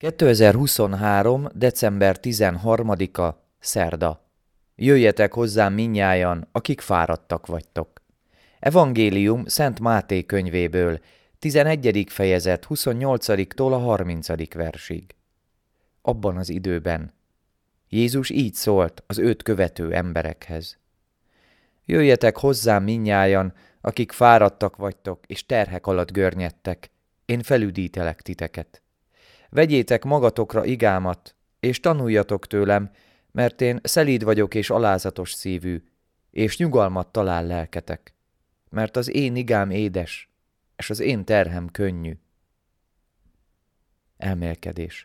2023. december 13-a, szerda. Jöjjetek hozzám mindnyájan, akik fáradtak vagytok. Evangélium Szent Máté könyvéből, 11. fejezet 28-tól a 30. versig. Abban az időben Jézus így szólt az őt követő emberekhez. Jöjjetek hozzám mindnyájan, akik fáradtak vagytok és terhek alatt görnyedtek, én felüdítelek titeket. Vegyétek magatokra igámat, és tanuljatok tőlem, mert én szelíd vagyok és alázatos szívű, és nyugalmat talál lelketek, mert az én igám édes, és az én terhem könnyű. Elmélkedés.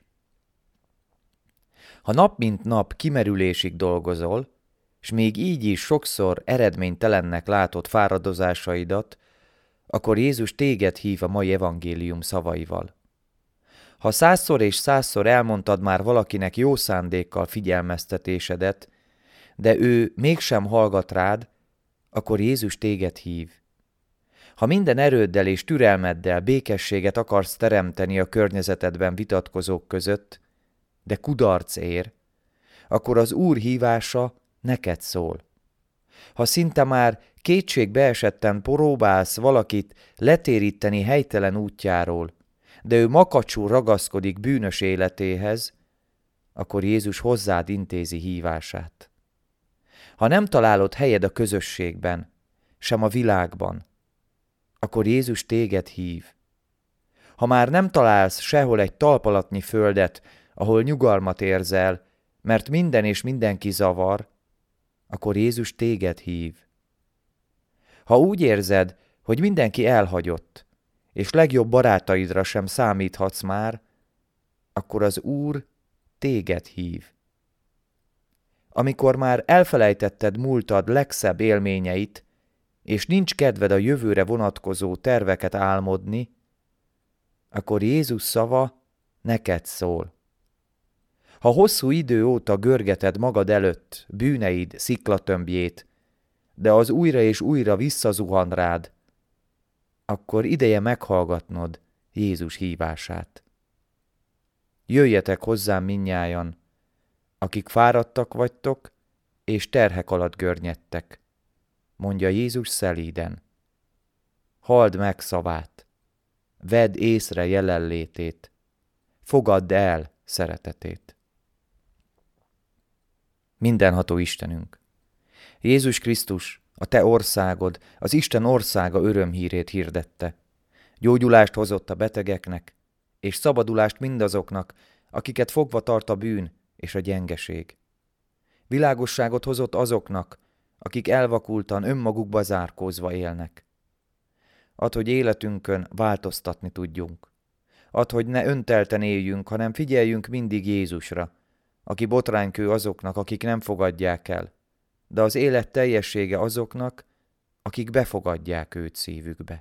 Ha nap mint nap kimerülésig dolgozol, s még így is sokszor eredménytelennek látod fáradozásaidat, akkor Jézus téged hív a mai evangélium szavaival. Ha 100-szor és 100-szor elmondtad már valakinek jó szándékkal figyelmeztetésedet, de ő mégsem hallgat rád, akkor Jézus téged hív. Ha minden erőddel és türelmeddel békességet akarsz teremteni a környezetedben vitatkozók között, de kudarc ér, akkor az Úr hívása neked szól. Ha szinte már kétségbe esetten próbálsz valakit letéríteni helytelen útjáról, de ő makacsul ragaszkodik bűnös életéhez, akkor Jézus hozzád intézi hívását. Ha nem találod helyed a közösségben, sem a világban, akkor Jézus téged hív. Ha már nem találsz sehol egy talpalatnyi földet, ahol nyugalmat érzel, mert minden és mindenki zavar, akkor Jézus téged hív. Ha úgy érzed, hogy mindenki elhagyott, és legjobb barátaidra sem számíthatsz már, akkor az Úr téged hív. Amikor már elfelejtetted múltad legszebb élményeit, és nincs kedved a jövőre vonatkozó terveket álmodni, akkor Jézus szava neked szól. Ha hosszú idő óta görgeted magad előtt bűneid sziklatömbjét, de az újra és újra visszazuhan rád, akkor ideje meghallgatnod Jézus hívását. Jöjjetek hozzám mindnyájan, akik fáradtak vagytok, és terhek alatt görnyedtek, mondja Jézus szelíden. Halld meg szavát, vedd észre jelenlétét, fogadd el szeretetét. Mindenható Istenünk, Jézus Krisztus, a te országod, az Isten országa örömhírét hirdette. Gyógyulást hozott a betegeknek, és szabadulást mindazoknak, akiket fogva tart a bűn és a gyengeség. Világosságot hozott azoknak, akik elvakultan önmagukba zárkózva élnek. Add, hogy életünkön változtatni tudjunk. Add, hogy ne öntelten éljünk, hanem figyeljünk mindig Jézusra, aki botránykő azoknak, akik nem fogadják el, de az élet teljessége azoknak, akik befogadják őt szívükbe.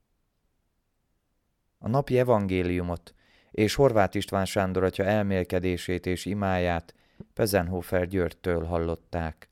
A napi evangéliumot és Horváth István Sándor atya elmélkedését és imáját Pezenhofer Györgytől hallották.